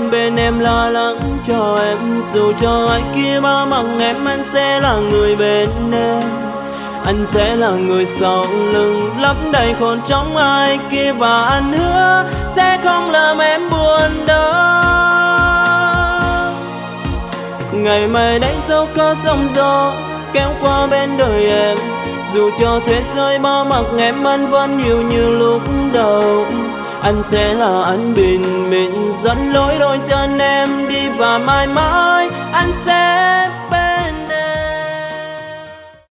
luôn bên em lo lắng cho em. Dù cho ai kia bỏ mặc em, anh sẽ là người bên em. Anh sẽ là người sau lưng lấp đầy khôn trong ai kia, và anh hứa sẽ không làm em buồn đau. Ngày mai đánh dấu có sóng gió kéo qua bên đời em, dù cho thế giới bỏ mặc em, anh vẫn yêu như lúc đầu. Anh sẽ là anh bình minh dẫn lối đôi chân em đi, và mãi mãi anh sẽ